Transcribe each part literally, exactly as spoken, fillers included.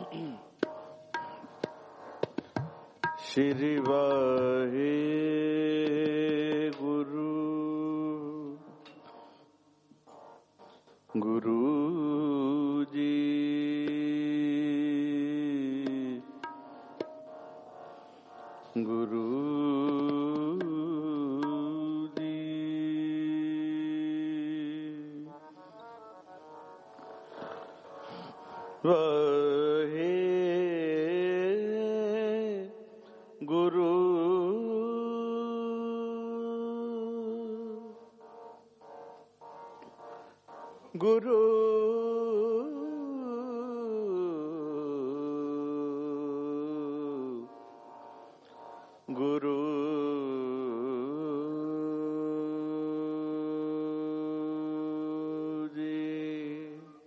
श्री वाहे गुरु गुरु जी गुरु जी वाहे गुरु गुरु गुरु जी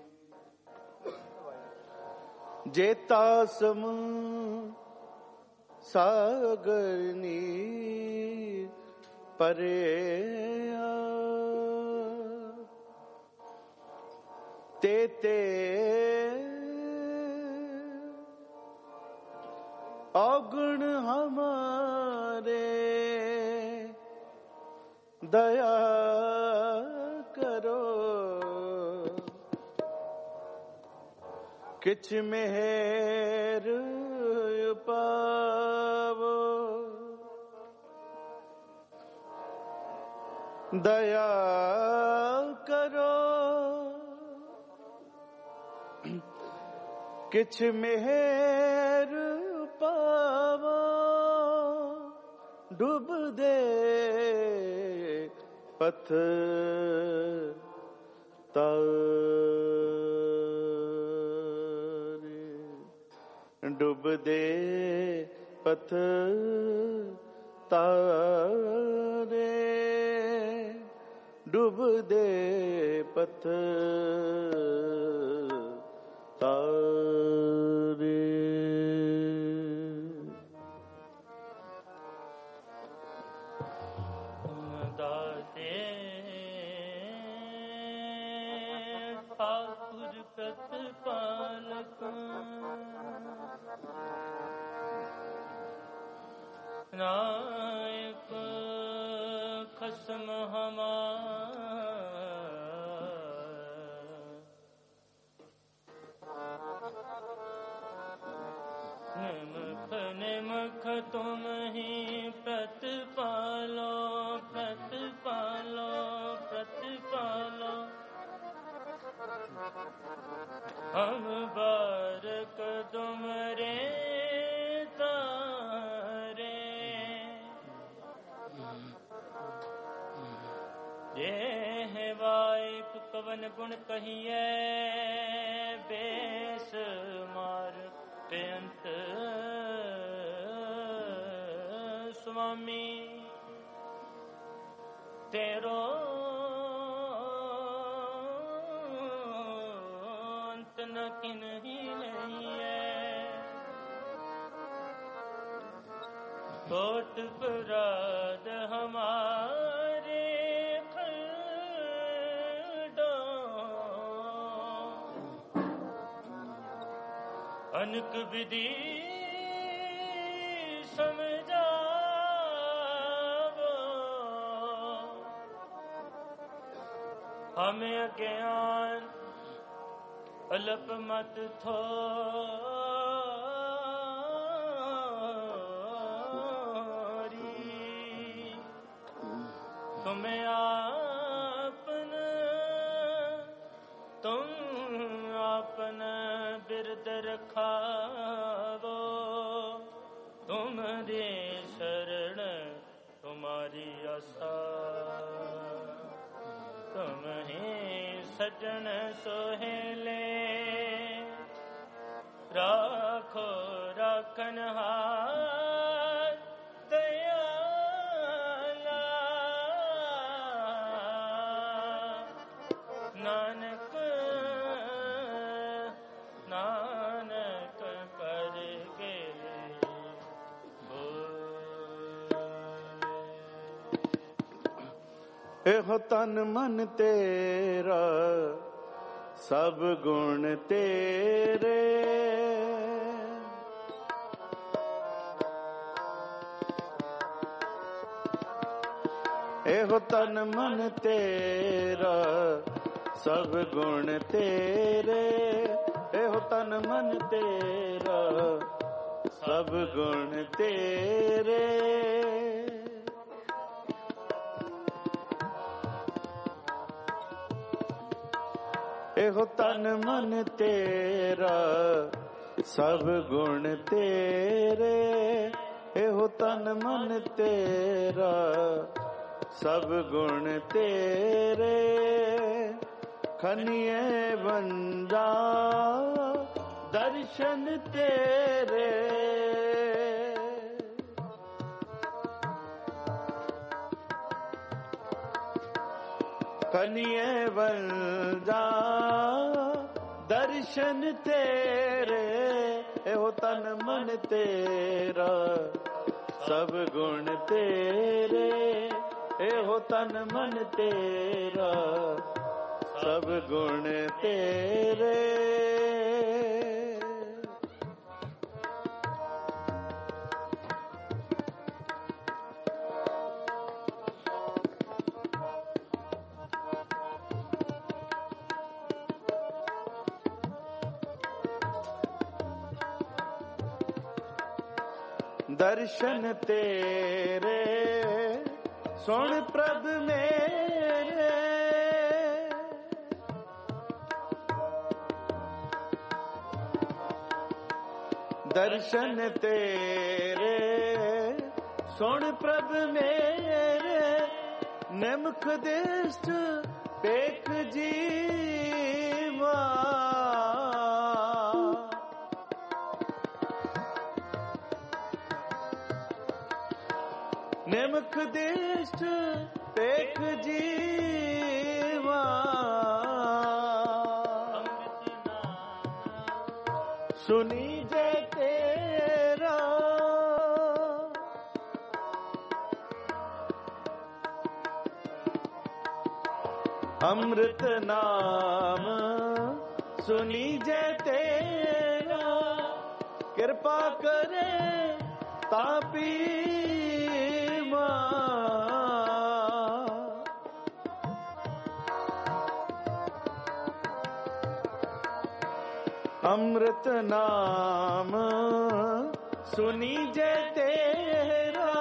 जेता सम सागर नीर परे तेते अवगुण हमारे दया करो किछ मेहर पावो दया करो किछ मेहर पावो डूब दे पथ तारे डूब दे पथ तारे डूब दे पथ तारे दाते ठाकुर प्रतिपालक नायक खसम निमख निमख तुम ही प्रतिपालो प्रतिपालो प्रतिपालो हम बारक तुमरे तारे जे है वाइप कवन गुण कहिए बेस मार बेअंत स्वामी तेरो अंत न किन्हीं नहीं है कोट अपराध हमारे खंडो अनक विधि समझावो हमें अज्ञान अल्प मत थोरी तुम्हें आपन तुम आपन बिरद रखावो तुम्हारे शरण तुम्हारी आशा तुम्हें सजन सोहेले राखो राखन हार दयाला नानक नानक करके एहो तन मन तेरा सब गुण तेरे ਇਹੋ ਤਨ ਮਨ ਤੇਰਾ ਸਭ ਗੁਣ ਤੇਰੇ, ਇਹੋ ਤਨ ਮਨ ਤੇਰਾ ਸਭ ਗੁਣ ਤੇਰੇ। ਇਹੋ ਤਨ ਮਨ ਤੇਰਾ ਸਭ ਗੁਣ ਤੇਰੇ, ਇਹੋ ਤਨ ਮਨ ਤੇਰਾ ਸਭ ਗੁਣ ਤੇਰੇ। ਖਨੀਏ ਬੰਦਾ ਦਰਸ਼ਨ ਤੇਰੇ, ਖਨੀਏ ਬੰਦਾ ਦਰਸ਼ਨ ਤੇਰੇ, ਇਹੋ ਤਨ ਮਨ ਤੇਰਾ ਸਭ ਗੁਣ ਤੇਰੇ, ਇਹੋ ਤਨ ਮਨ ਤੇਰਾ ਸਭ ਗੁਣ ਤੇਰੇ। ਦਰਸ਼ਨ ਤੇਰੇ ਸੁਣ ਪ੍ਰਭ ਮੇਰੇ, ਦਰਸ਼ਨ ਤੇਰੇ ਸੁਣ ਪ੍ਰਭ ਮੇਰੇ। ਨਿਮਖ ਦੇਸ ਵੇਖ ਜੀਵਾ, ਨਿਮਖ ਦੇਸ ਵੇਖ ਜੀਵਾ। ਸੁਨੀ ਜੇ ਤੇਰਾ ਅੰਮ੍ਰਿਤ ਨਾਮ, ਸੁਨੀ ਜੇ ਤੇਰਾ ਕਿਰਪਾ ਕਰੇ ਤਾਂ ਪੀਵਾ। ਅੰਮ੍ਰਿਤ ਨਾਮ ਸੁਨੀ ਜੇ ਤੇਰਾ,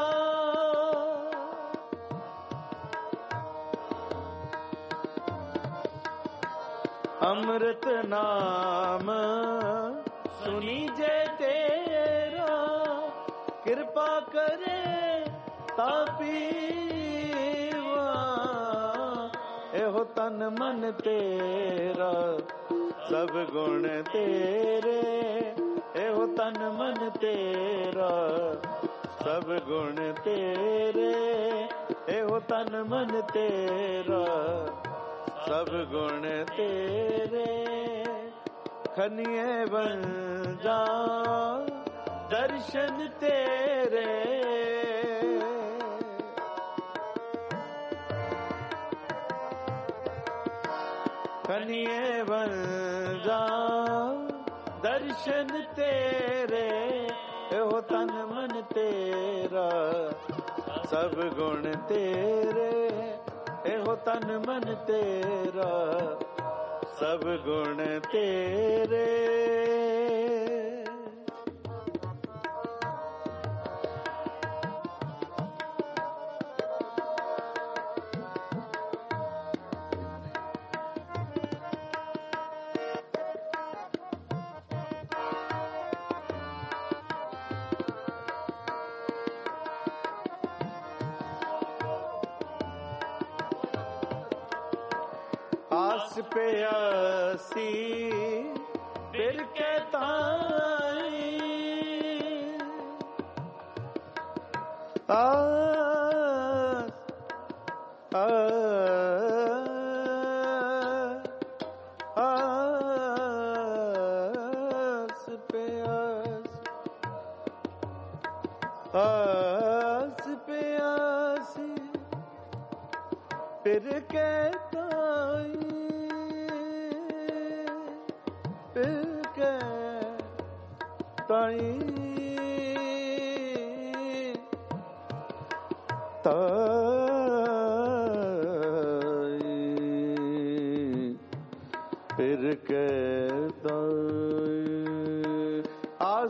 ਅੰਮ੍ਰਿਤ ਨਾਮ ਸੁਨੀ ਜੇ ਤੇਰਾ ਕਿਰਪਾ ਕਰੇ ਤਾਂ ਪੀਵਾ। ਇਹੋ ਤਨ ਮਨ ਤੇਰਾ ਸਭ ਗੁਣ ਤੇਰੇ, ਇਹੋ ਤਨ ਮਨ ਤੇਰਾ ਸਭ ਗੁਣ ਤੇਰੇ, ਇਹੋ ਤਨ ਮਨ ਤੇਰਾ ਸਭ ਗੁਣ ਤੇਰੇ। ਖਨੀਏ ਬੰਦਾ ਦਰਸ਼ਨ ਤੇਰੇ, ਖਨੀਏ ਬੰਦਾ ਦਰਸ਼ਨ ਤੇਰੇ। ਇਹੋ ਤਨ ਮਨ ਤੇਰਾ ਸਭ ਗੁਣ ਤੇਰੇ, ਇਹੋ ਤਨ ਮਨ ਤੇਰਾ ਸਭ ਗੁਣ ਤੇਰੇ। ਆਸ ਪਿਆਸੀ ਫਿਰ ਕੇ ਤਾਈ, ਆਸ ਆਸ ਪਿਆਸ ਆਸ ਪਿਆਸੀ ਫਿਰ ਕੇ ਤਾਈ, ਫਿਰ ਕੇ ਤਾਈ ਤਾ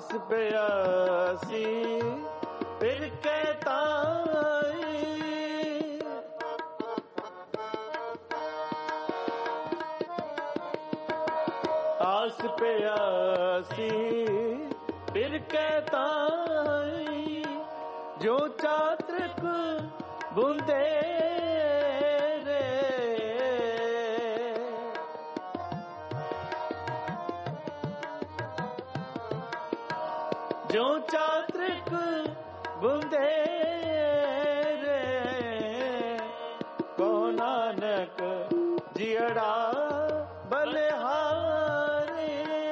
प्यासी फिर कहता आस प्यासी फिर कहता जो चातृक बूंदे रे जो चातृक बूंदे रे को नानक जियड़ा बलिहारी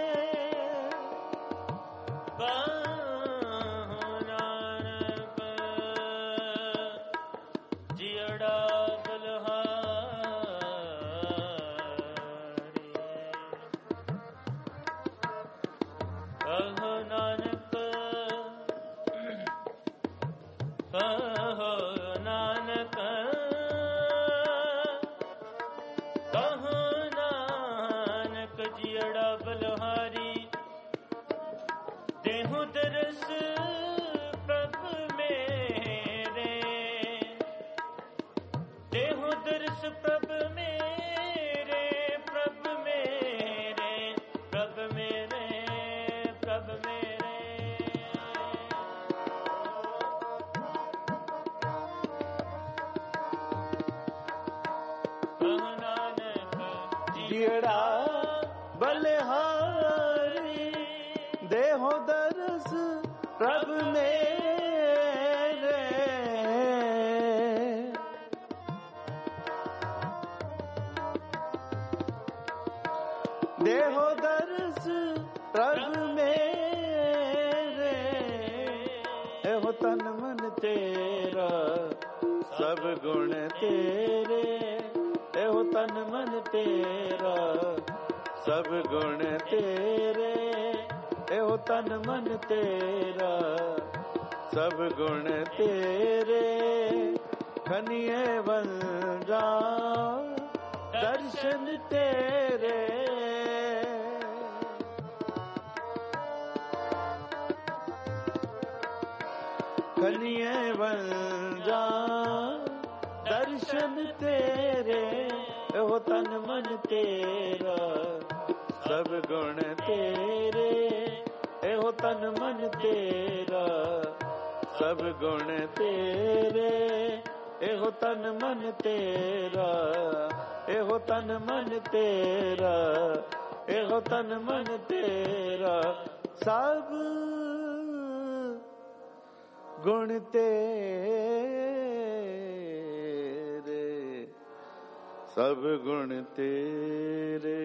नानक जियड़ा बलिहारी कहो नानक कहो नानक कहो नानक जियड़ा बलिहारी देहु दरस प्रभु मेरे देहु दरस प्रभु मेरे प्रभु मेरे प्रभु मेरे प्रभु मेरे कहो नानक जियड़ा बलिहारी देहो दरस प्रभु मेरे देहो दरस प्रभु मेरे एहो तन मन तेरा सब गुण तेरे एहो तन मन तेरा सब गुण तेरे एहो तन मन तेरा सब गुण तेरे खनिए बन जा दर्शन तेरे खनिए बन जा दर्शन तेरे एहो तन मन तेरा सब गुण तेरे एहो तन मन तेरा सब गुण तेरे एहो तन मन तेरा एहो तन मन तेरा एहो तन मन तेरा सब गुण तेरे सब गुण तेरे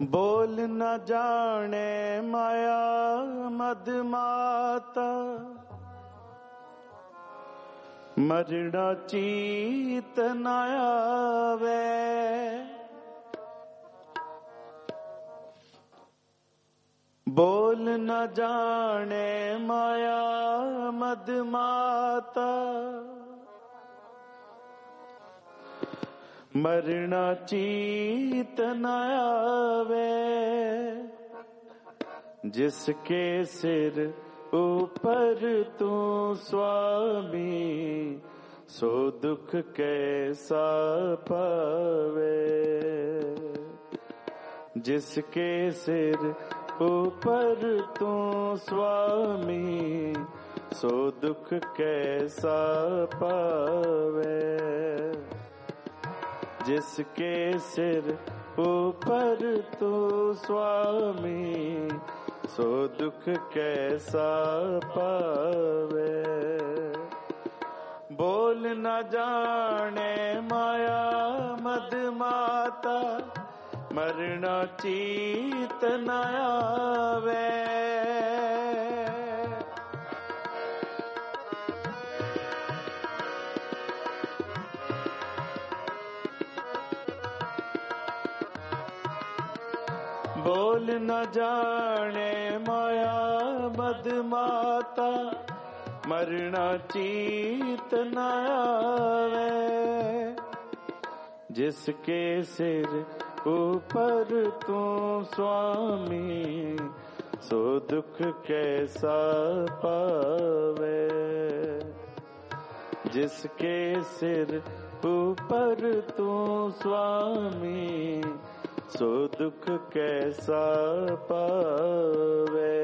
बोल न जाने माया मद माता, मरना चीत न आवे। बोल न जाने माया मद माता, मरना चीत न आवे। जिसके सिर ऊपर तू स्वामी, सो दुख कैसा पावे। जिसके सिर ऊपर तू स्वामी, सो दुख कैसा पावे। जिसके सिर ऊपर तू स्वामी, सो दुख कैसा पावे। बोल न जाने माया मद माता, मरना चीत न आवे। बोल न जाने माया मद माता, मरना चीत न आवे। जिसके सिर ऊपर तू स्वामी, सो दुख कैसा पावे। जिसके सिर ऊपर तू स्वामी, सो दुख कैसा पावे।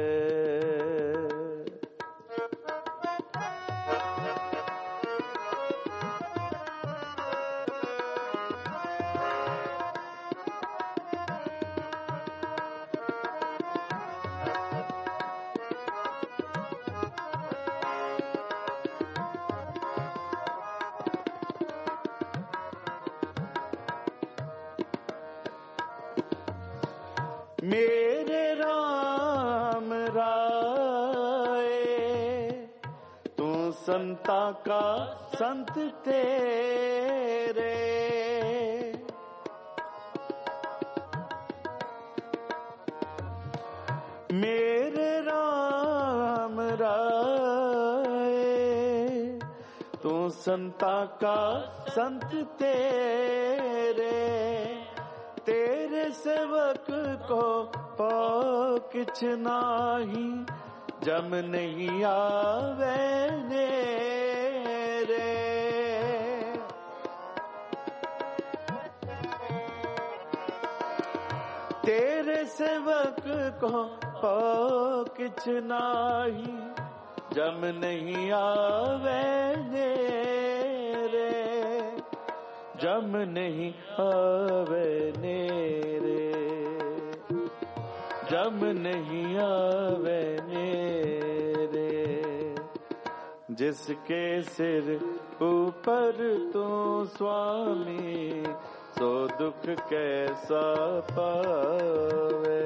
मेरे राम राय, तू संता का संत तेरे। मेरे राम राय, तू संता का संत तेरे। तेरे सेवक को पो किछ नाही, जम नहीं आवे नेरे। तेरे सेवक को पो किछ नाही, जम नहीं आवे नेरे। जम नहीं आवे नेरे, जम नहीं आवे नेरे। जिसके सिर ऊपर तू स्वामी, सो दुख कैसा पावे।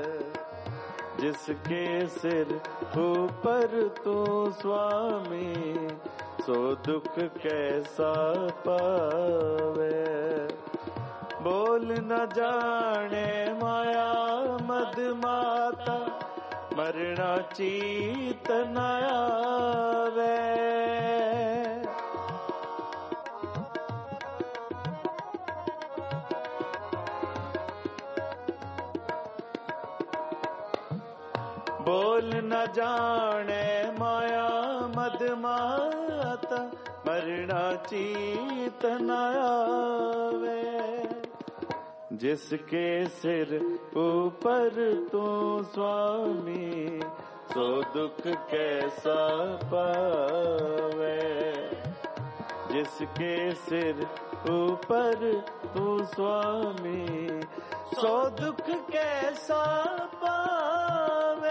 जिसके सिर ऊपर तू स्वामी, सो दुख कैसा पावे। बोल न जाने माया मद माता, मरना चीत न आवे। बोल न जाने माया मद माता, मरना चीत न आवे। जिसके सिर ऊपर तू स्वामी, सो दुख कैसा पावे। जिसके सिर ऊपर तू स्वामी, सो दुख कैसा पावे।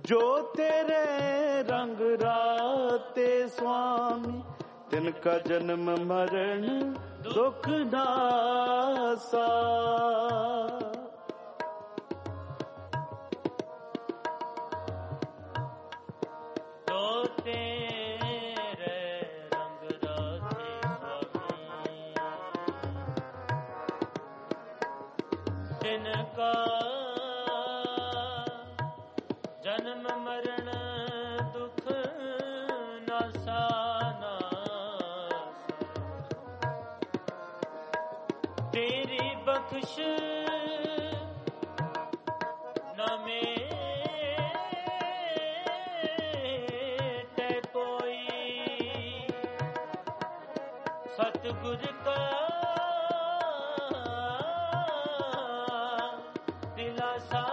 जो तेरे रंग राते स्वामी, तिनका जन्म मरण दुख नासा। जो तेरे रंग राते स्वामी, तिनका जन्म मरण दुख नासा नासा। तेरी बख्श न मेटे कोई, सतगुर का दिलासा।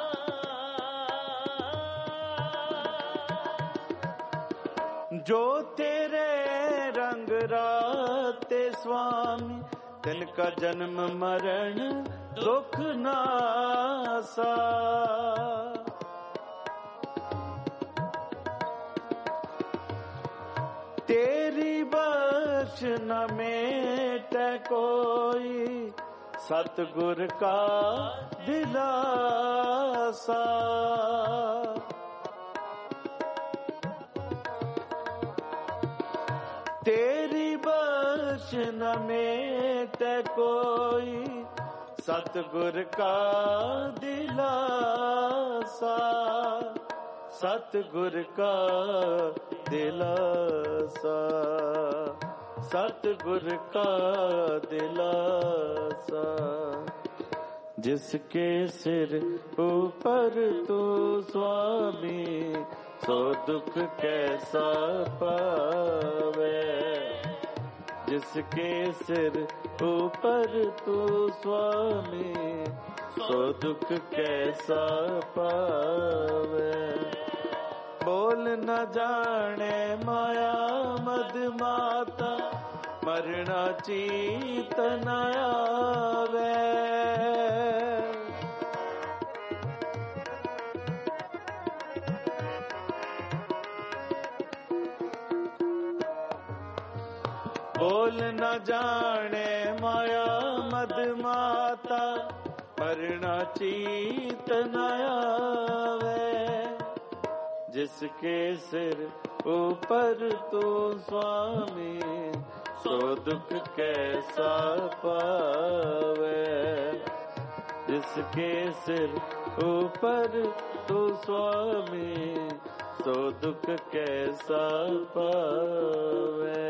जो तेरे रंग राते स्वामी, तिनका जन्म मरण दुख नासा। तेरी बख्श न मेटे कोई, सतगुर का दिलासा। तेरी बख्श न मेटे कोई, सतगुर का दिलासा। सतगुर का दिलासा, सतगुर का दिलासा। जिसके सिर ऊपर तू स्वामी, सो दुख कैसा पावे। जिसके सिर ऊपर तू स्वामी, सो दुख कैसा पावे। बोल न जाने माया मद माता, मरना चीत न आवे। बोल न जाने माया मद माता, मरना चीत न आवे। जिसके सिर ऊपर तू स्वामी, सो दुख कैसा पावे। जिसके सिर ऊपर तू स्वामी, सो दुख कैसा पावे।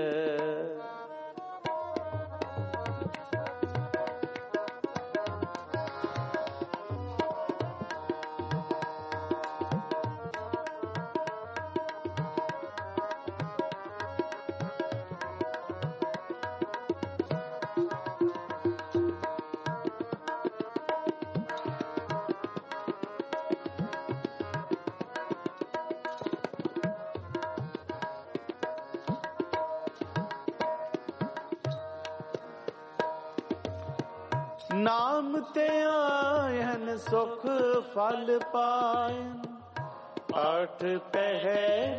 नाम ते आयन सुख फल पायन, आठ पहर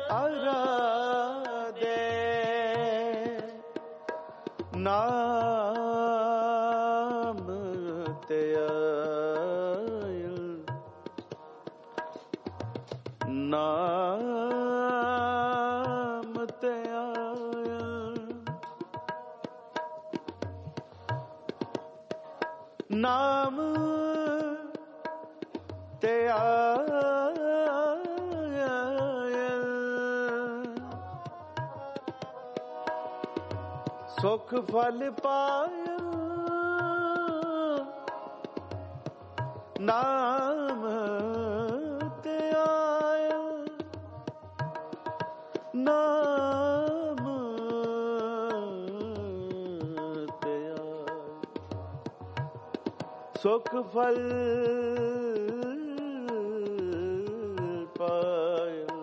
आराधे। नाम ते आयन, नाम ते नाम ते आयल, सुख फल पाया। नाम ते आयल, नाम ते आयल, सुख फल पायल।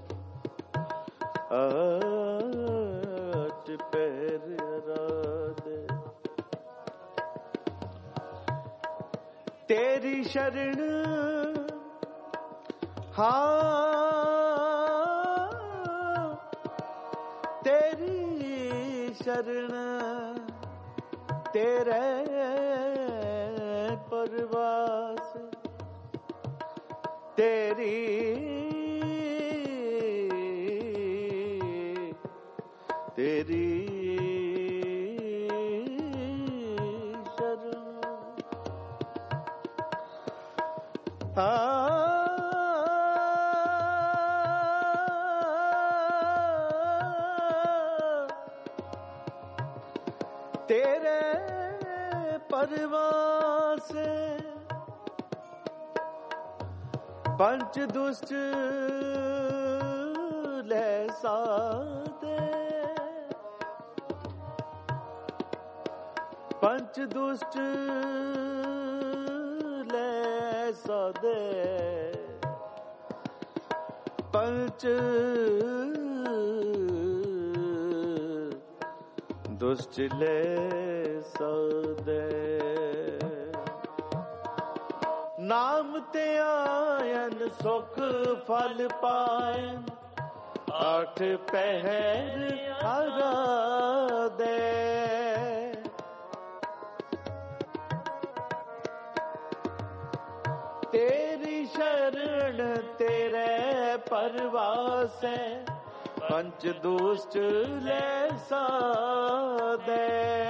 आठ पैर आराधे, तेरी शरण हाँ तेरी शरण तेरे परवास तेरी तेरी शरण हाँ तेरे परवास पंच दुष्ट ले सादे पंच दुष्ट ले सादे पंच दुष्ट ले सादे नाम ते आयन सुख फल पायन आठ पहर हरा दे तेरी शरण तेरे परवास है पंच दुष्ट ले सादे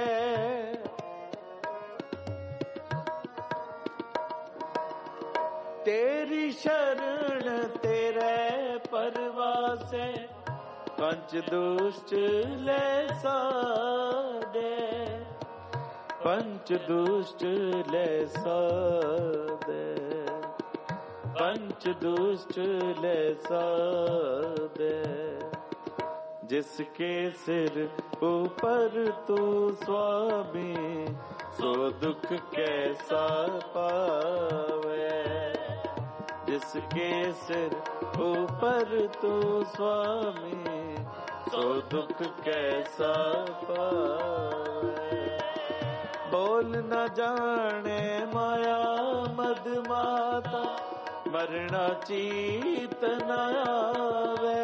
तेरी शरण तेरे परवास है पंच दुष्ट ले सादे पंच दुष्ट ले सादे पंच दुष्ट ले सादे जिसके सिर ऊपर तू स्वामी सो दुख कैसा पावे जिसके सिर ऊपर तू स्वामी सो दुख कैसा पावे बोल न जाने माया मद माता मरना चीत न आवे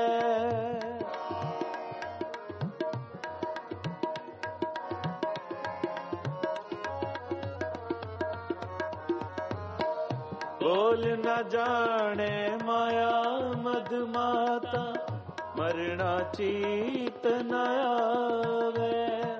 बोल न जाने माया मद माता मरना चीत न आवे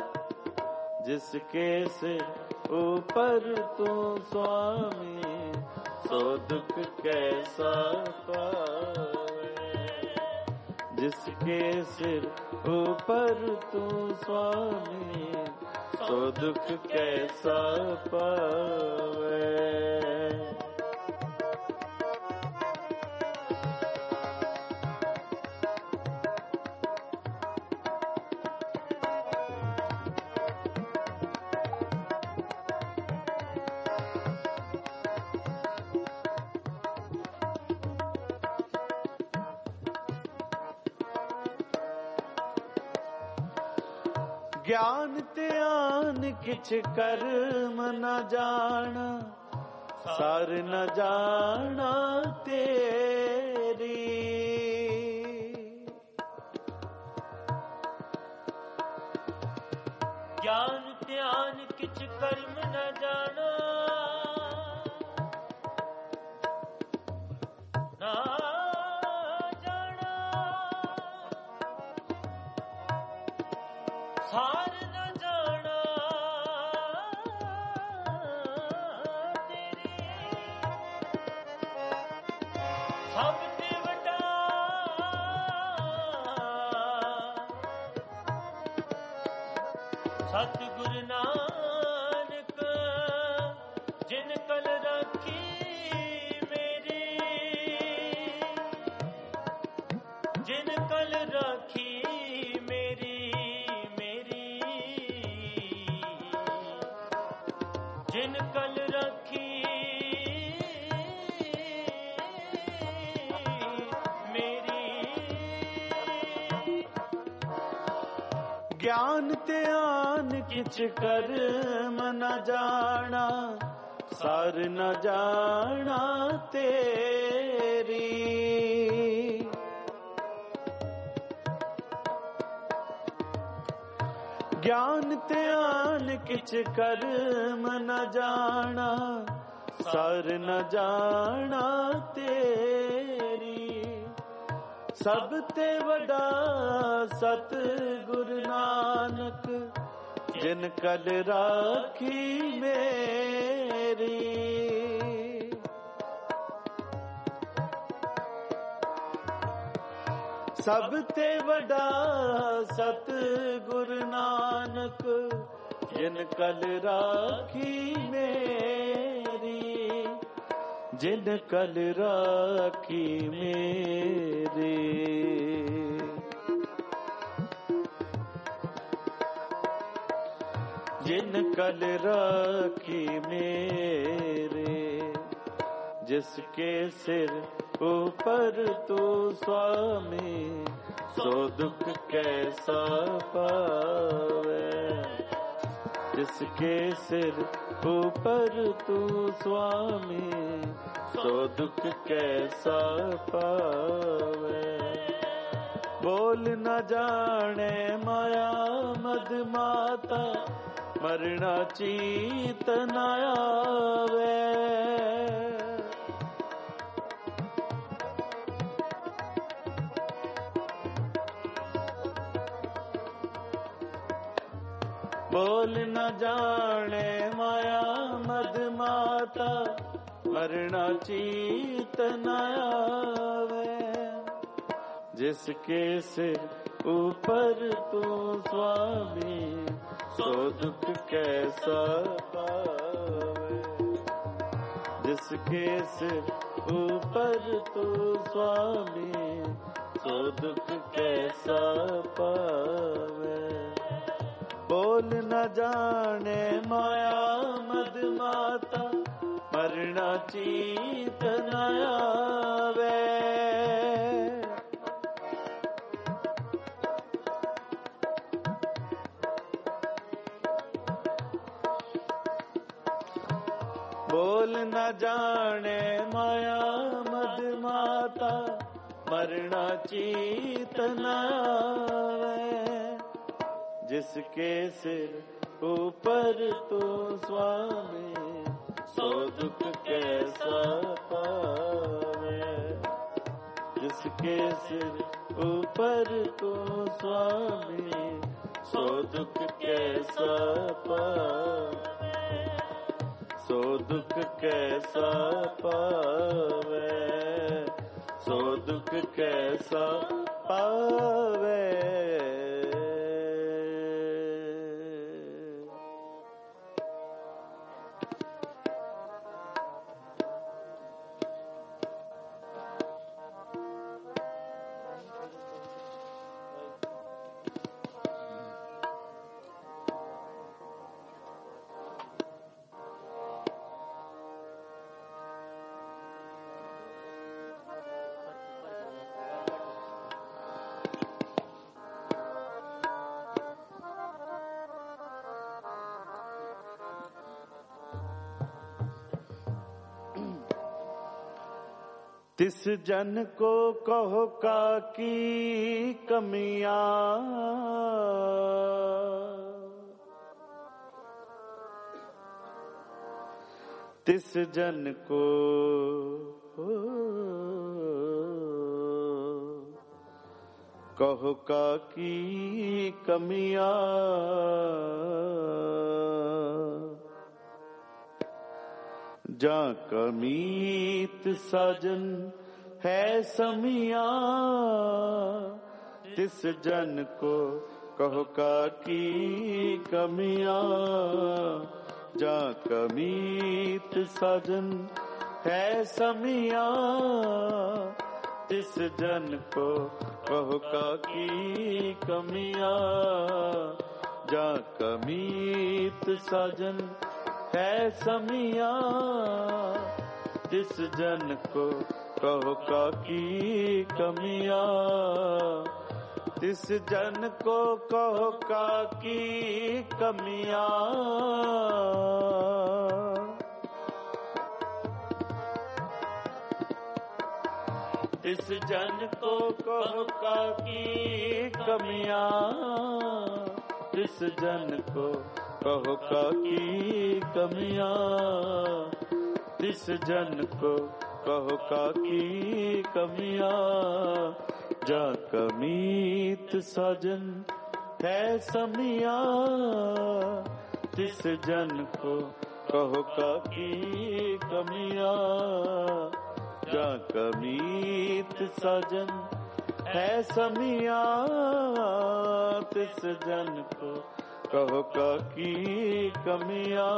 जिसके से ऊपर तू स्वामी सो दुख कैसा पावे जिसके सिर ऊपर तू स्वामी सो दुख कैसा पावे ज्ञान त्यान किछ कर्म न जाना सार न जाना तेरी ज्ञान त्यान किछ कर्म न जाना ना सार न जाना तेरी सब देवता सतगुरु नानक जिन कल रखी मेरी जिन कल रखी जिन कल रखी मेरी ज्ञान त्यान किछ कर्म न जाना सार न जाना तेरी ज्ञान ध्यान किछ कर्म न जाना, सार न जाना तेरी। सब ते वडा सतगुरु नानक, जिन कल राखी मेरी। सब ते वडा सतगुरु नानक, जिन कल राखी मेरी। जिन कल राखी मेरी। जिन कल राखी मेरे। जिसके सिर ऊपर तू स्वामी, सो दुख कैसा पावे। जिसके सिर ऊपर तू स्वामी, सो दुख कैसा पावे। बोल न जाने माया मद माता, मरना चीत न आवे। बोल न जाने माया मद माता, मरना चीत न आवे। जिसके सिर ऊपर तू स्वामी, सो दुख कैसा पावे। जिसके सिर ऊपर तू स्वामी, सो दुख कैसा पावे। बोल न जाने माया मद माता, मरना चीत न आवे। बोल न जाने माया मद माता, मरना चीत न आवे। जिसके सिर ऊपर तू स्वामी, सो दुख कैसा पावे। जिसके सिर ऊपर तू स्वामी, सो दुख कैसा पावे। सो दुख कैसा पावे। सो दुख कैसा पावे। तिस जन को कहो का की कमियां, तिस जन को कहो का की कमियां। जा कमीत साजन है समिया, तिस जन को कहो का की कमियां। जा कमीत साजन है समिया, तिस जन को कहो का की कमियां। जा कमीत साजन है समिया, जिस जन को कहो का की कमियां। तिस जन को कहो का की कमियां। तिस जन को कहो का की कमियां। तिस जन को कहो का की कमियां, तिस जन को कहो का की कमियां। जा कमीत साजन है समियां, तिस जन को कहो का की कमियां। जा कमीत साजन है समियां, तिस जन को कहो का की कमियां।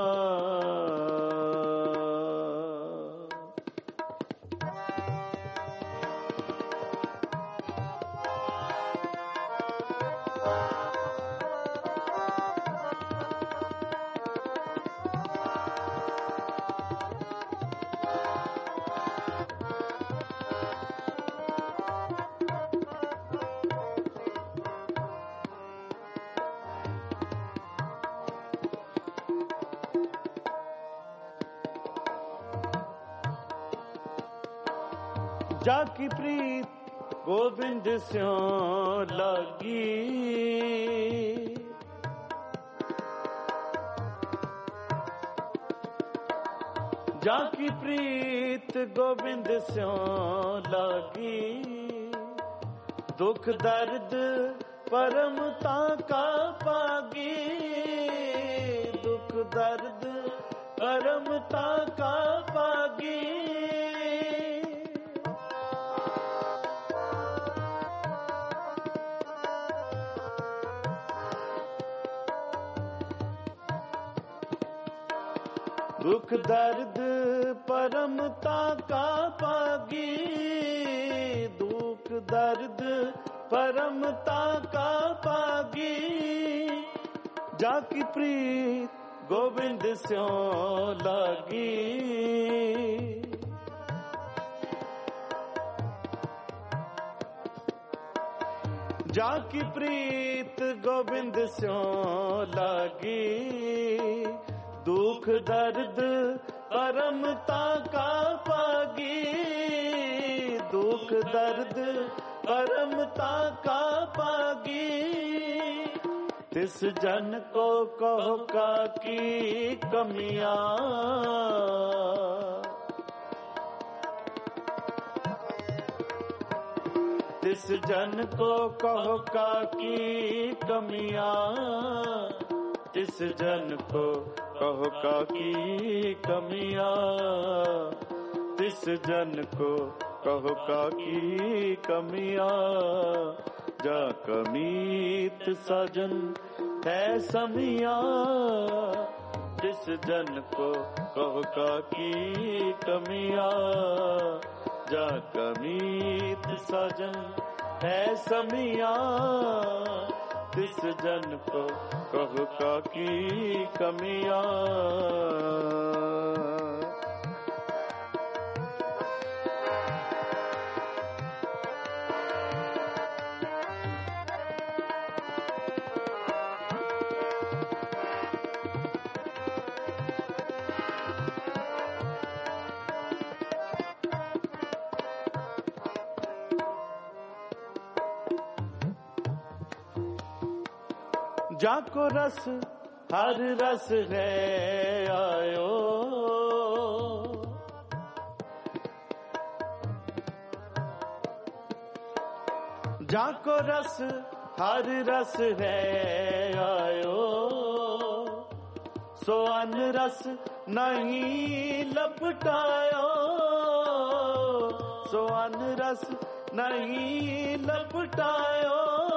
जाकी प्रीत गोबिंद स्यों लागी, जाकी प्रीत गोबिंद स्यों लागी। दुख दर्द परमता का पागी, दुख दर्द परमता का पागी। दुख दर्द परमता का पागी, दुख दर्द परमता का पागी। जाकी प्रीत गोविंद स्यों लागी, जाकी प्रीत गोविंद स्यों लागी। दुख दर्द परमता का पागी, दुख दर्द परमता का पागी। तिस जन को कहो का की कमियां, तिस जन को कहो का की कमियां। तिस जन को कहो का की कमियां, तिस जन को कहो का की कमियां। जा कमीत साजन है समियां, तिस जन को कहो का की कमियां। जा कमीत साजन है समियां, तिस जन को कहो का की कमियां। जाको रस हर रस है आयो, जाको रस हर रस है आयो। सो अन रस नहीं लपटायो, सो अन रस नहीं लपटायो।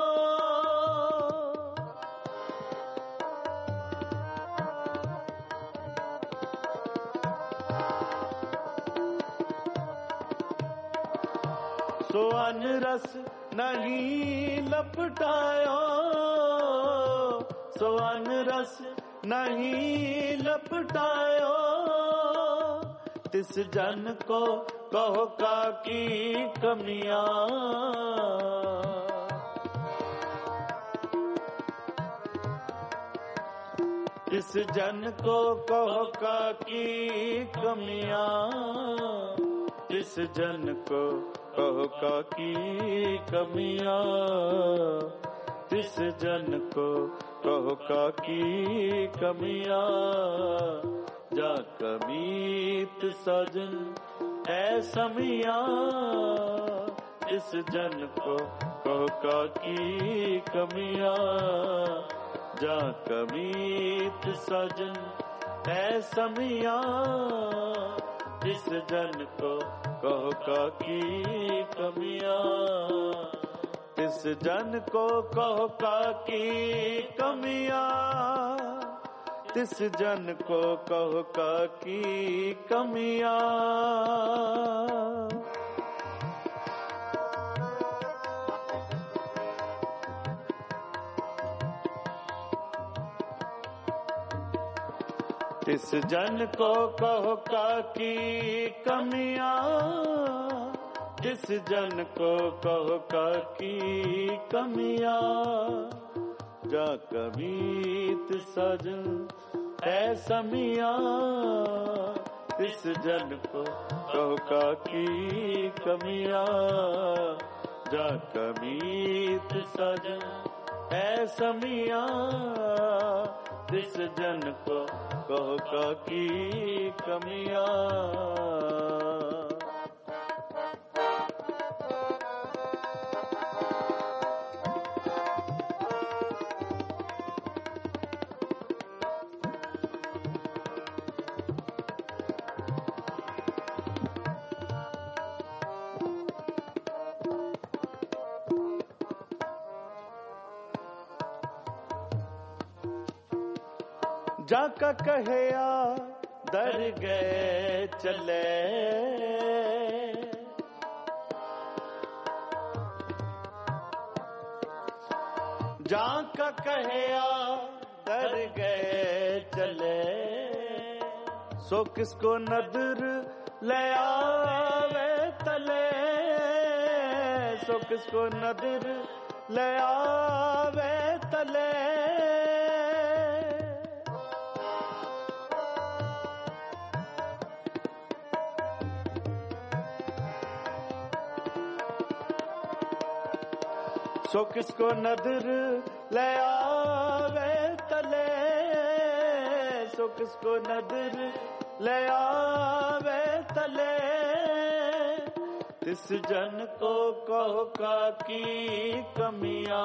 सो अन रस नहीं लपटायो, सो अन रस नहीं लपटायो। तिस जन को कहो का की कमियां, तिस जन को कहो का की कमियां। तिस जन को कहो का की कमियां, तिस जन को कहो काकी कमियां, जा कमीत सजन है समियां। तिस जन को कहो काकी कमियां, जा कमीत सजन है समियां। तिस जन को कहो काकी कमियां, तिस जन को कहो काकी कमियां। तिस जन को कहो काकी कमियां। तिस जन को कहो काकी कमियां, तिस जन को कहो काकी कमियां। जा कमीत सजन है समियां। तिस जन को कहो काकी कमियां, जा कमीत सजन है समियां। तिस जन को कहो काकी कमियां। जाका कहया दर गए चले, जाका कहया दर गए चले। सो किसको नदर ले आवे तले, सो किसको नदर ले आवे तले। सो किसको नदर ले आवे तले, सो किसको नदर ले आवे तले। तिस जन को कहो काकी कमियां,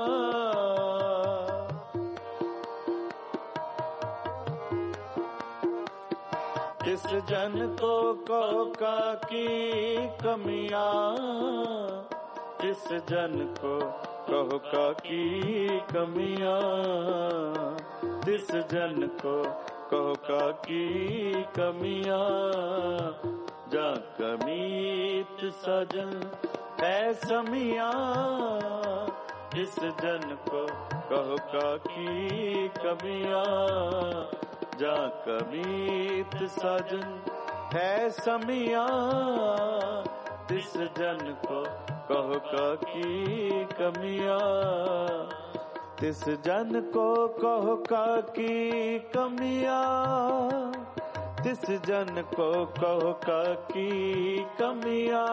तिस जन को कहो काकी कमियां। तिस जन को कहो काकी कमियां, तिस जन को कहो काकी कमियां। जा कमीत सजन है समियां। तिस जन को कहो काकी कमियां, जा कमीत सजन है समियां। तिस जन को कहो काकी कमियां, तिस जन को कहो काकी कमियां। तिस जन को कहो काकी कमियां।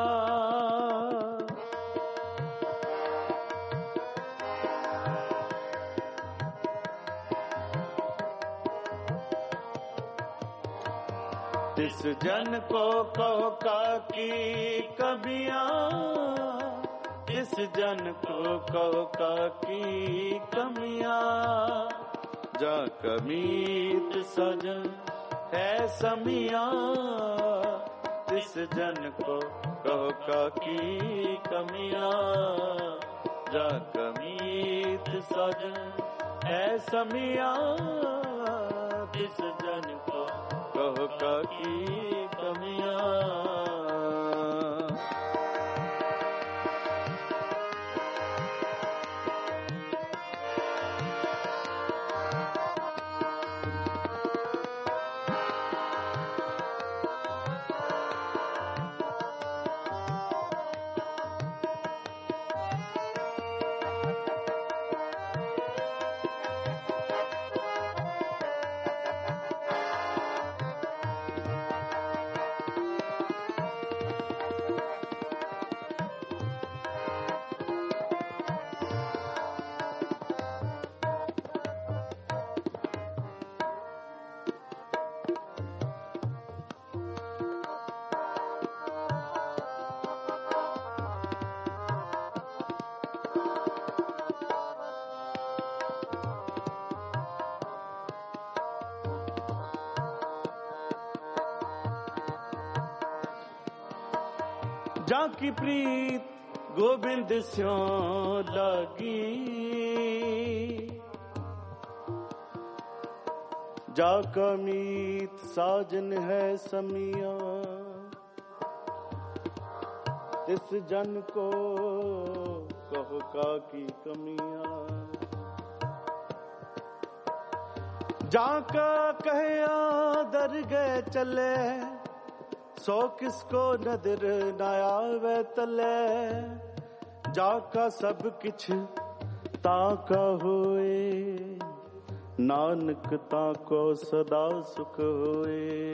तिस जन को कहो काकी कमियां, तिस जन को कहो काकी कमियां। जा कमीत सजन है समियां। तिस जन को कहो काकी कमियां, जा कमीत सजन है समियां। तिस जन को कहो काकी कमियां। जाकी प्रीत गोविंद स्यों लागी, जाका मीत साजन है समिया, तिस जन को कहो का की कमियां। जाका कहया दर गए चले, सो किसको नदर न आवे तले, जाका सब किछ ताका होए, नानक ताको सदा सुख होए।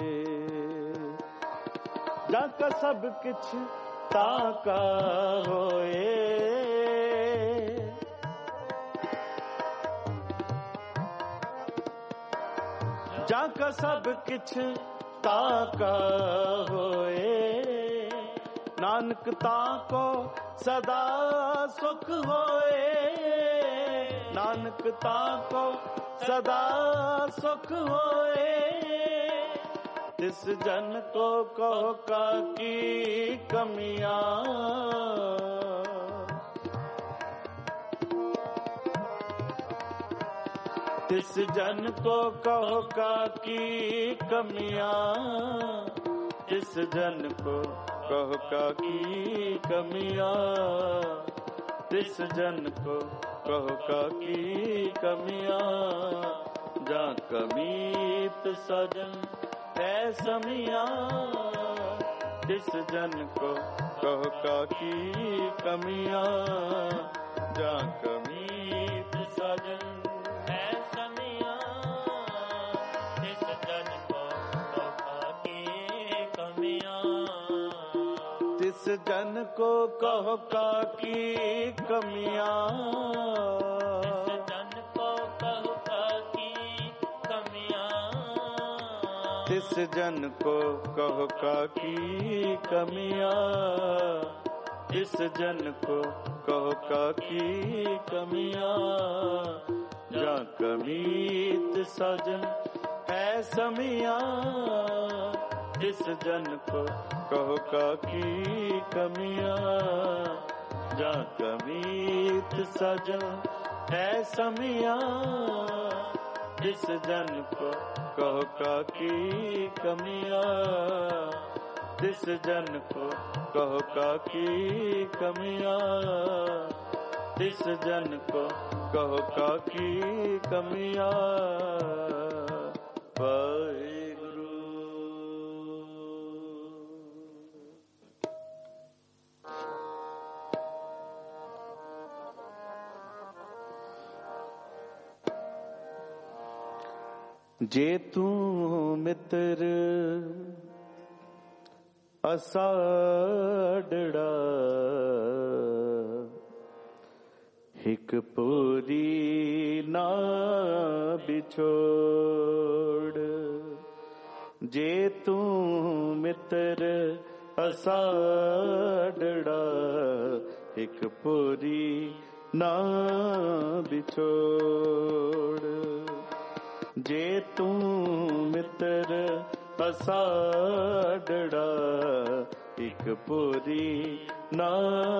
जाका सब किछ ताका होए, जाका सब किछ ताका होए, नानक ताको सदा सुख होए, नानक ताको सदा सुख होए। तिस जन को कहो का की कमियां, तिस जन को कहो का की कमियां, तिस जन को कहो का की कमियां, तिस जन को कहो का की कमियां। जा कमीत सजन है समिया, तिस जन को कहो का की कमियां। जा कमीत सजन है समिया, तिस जन को कहो का की कमियां, तिस जन को कहो का की कमियां, तिस जन को कहो का की कमियां, तिस जन को कहो का की कमियां। जा कमीत सजन है समिया, तिस जन को कहो का की कमियां। जा कमीत सजन है समिया, तिस जन को कहो का की कमियां, तिस जन को कहो का की कमियां, तिस जन को कहो का की कमियां। वाहिगुरु। जे तू मित्र असाडड़ा, हिक पूरी ना बिछोड़। जे तू मित्र असाडड़ा, हिक पूरी ना बिछोड़। जे तू मित्र असाडड़ा, एक पूरी ना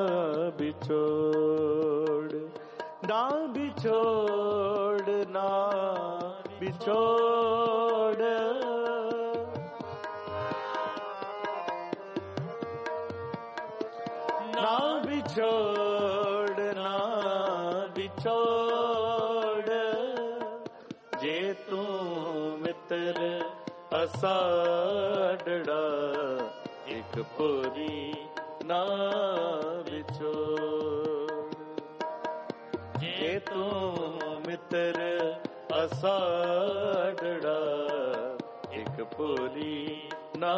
बिछोड़। ना बिछोड़ ना बिछोड़, ना बिछोड़ ना बिछोड़। जे तू मित्र असाडड़ा, एक पूरी ना बिछोड़। जे तू मित्र असाडड़ा, एक पूरी ना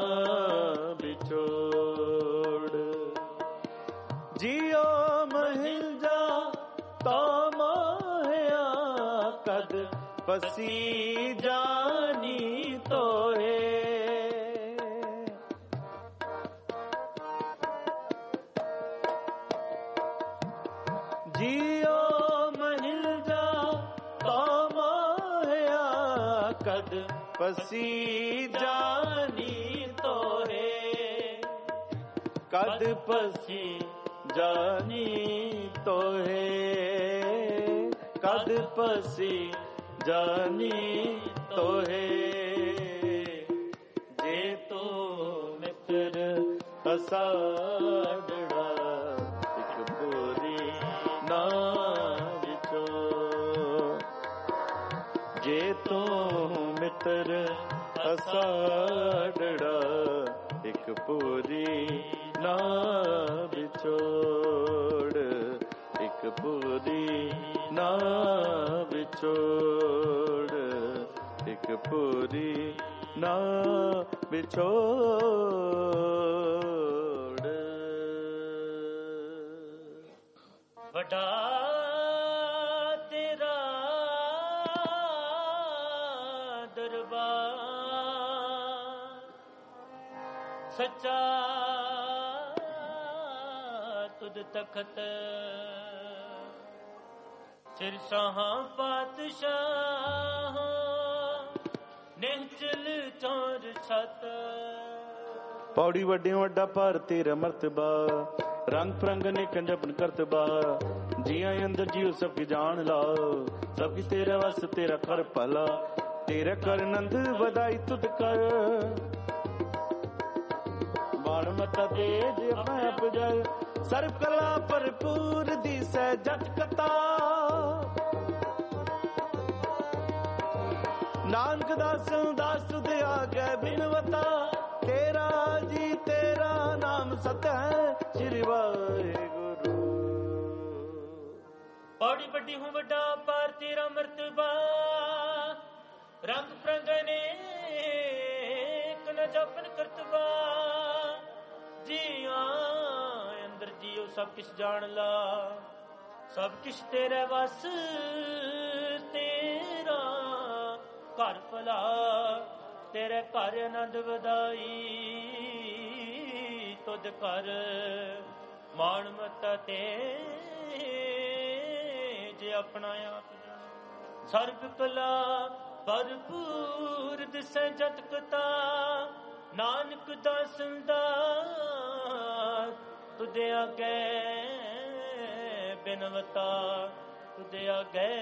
बिछोड़। जियो महिल जा तो मोहया, कद पसी जानी तो है। जियो महिल जा तो मोहया, कद पसी जानी तो है। ਕਦ ਪਸੀ ਜਾਨੀ ਤੋਹੇ, ਕਦ ਪਸੀ ਜਾਨੀ ਤੋਹੇ। ਜੇ ਤੋ ਮਿੱਤਰ ਅਸਾੜੜਾ, ਇੱਕ ਪੂਰੀ ਨਾ ਵਿਚੋ। ਜੇ ਤੋ ਮਿੱਤਰ ਅਸਾੜੜਾ, ਇੱਕ ਪੂਰੀ ਨਾ ਵਿਛੋੜ, ਇੱਕ ਪੂਰੀ ਨਾ ਵਿਛੋੜ, ਇੱਕ ਪੂਰੀ ਨਾ ਵਿਛੋੜ। ਵੱਡਾ ਤੇਰਾ ਦਰਬਾਰ, ਸੱਚਾ ਤੁਧ ਤਖਤ, ਸਿਰਸਾਹਾਂ ਪਾਤਸ਼ਾਹ, ਨਿਹਚਲ ਚੌਰ ਛਤ। ਪੌੜੀ ਵੱਡਿਓ ਵੱਡਾ ਭਾਰ ਤੇਰਾ ਮਰਤਬਾ, ਰੰਗ ਪ੍ਰੰਗ ਨੇ ਕੰਜਪਨ ਕਰਤਬਾ। ਜੀਆਂ ਅੰਦਰ ਜੀਉ ਸਭ ਕੀ ਜਾਣ ਲਾ, ਸਭ ਕੀ ਤੇਰਾ ਵਸ ਤੇਰਾ ਕਰ ਭਲਾ। ਤੇਰਾ ਕਰ ਨੰਦ ਵਧਾਈ ਤੁਧ ਕਰ, ਬਾਣ ਮਤਾ ਤੇਜ ਮੈਂ ਅਪਜਲ। ਸਰਬ ਕਲਾ ਭਰਪੂਰ ਦੀਸੈ ਜਟ ਕਤਾ, ਨਾਨਕ ਦਾਸੋਂ ਦਾਸ ਤੁਧ ਆਗੈ ਬਿਨਵਤਾ। ਤੇਰਾ ਜੀ ਤੇਰਾ ਨਾਮ ਸਤ ਹੈ, ਸ੍ਰੀ ਵਾਹਿਗੁਰੂ। ਪੌੜੀ ਵੱਡੀ ਹੂੰ ਵੱਡਾ ਪਾਰ ਤੇਰਾ ਮਰਤਬਾ, ਰੰਗ ਪ੍ਰੰਗਨੇ ਕਨ ਜਪਨ ਕਰਤਬਾ। ਜੀਆਂ ਅੰਦਰ ਜੀਉ ਸਭ ਕਿਛ ਜਾਣ ਲਾ, ਸਭ ਕਿਛ ਤੇਰੇ ਵਸ ਤੇਰਾ ਘਰ ਭਲਾ। ਤੇਰੇ ਘਰ ਆਨੰਦ ਵਧਾਈ ਤੁਧ ਘਰ, ਮਾਣ ਮਤਾ ਤੇ ਜੇ ਆਪਣਾ ਆਪ ਜਾਣ। ਸਰਬ ਕਲਾ ਭਰਪੂਰ ਦਿਸੈ ਜਤ ਕਤਾ, ਨਾਨਕ ਦਾਸਨ ਦਾ ਤੁਧ ਆਗੇ ਬਿਨਵਤਾ। ਤੁਧ ਆਗੇ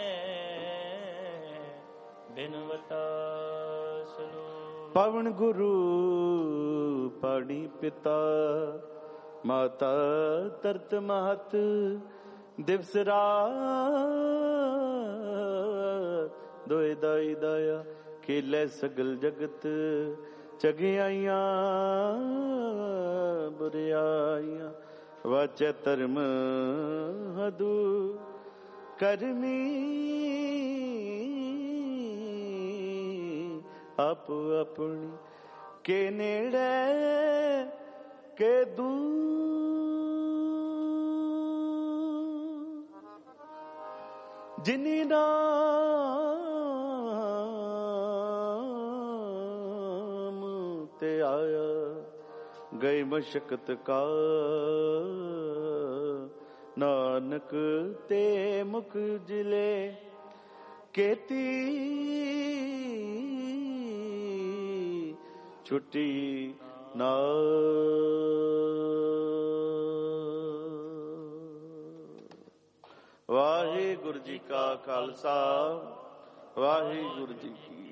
ਬਿਨਵਤਾ ਸੁਨੋ। ਪਵਨ ਗੁਰੂ ਪਾਣੀ ਪਿਤਾ, ਮਾਤਾ ਤਰਤ ਮਹਤ। ਦਿਵਸ ਰਾਤ ਦੋਇ ਦਾਈ ਦਾਇਆ, ਖੇਲੇ ਸਗਲ ਜਗਤ। ਚਗਿਆਈਆਂ ਬੁਰਿਆਈਆਂ, ਵਾਚੈ ਧਰਮ ਹਦੂ ਕਰਮੀ। ਆਪੋ ਆਪਣੀ ਕੇ ਨੇੜੇ ਕੇ ਦੂਰ, ਜਿਨੀ ਨਾਮ ਤੇ ਆਇਆ ਗਈ ਮਸ਼ਕਤ ਕਾ। ਨਾਨਕ ਤੇ ਮੁਖ ਜਿਲੇ ਕੀਤੀ, ਛੁੱਟੀ ਨਾ। ਵਾਹਿਗੁਰੂ ਜੀ ਕਾ ਖਾਲਸਾ, ਵਾਹਿਗੁਰੂ ਜੀ ਕੀ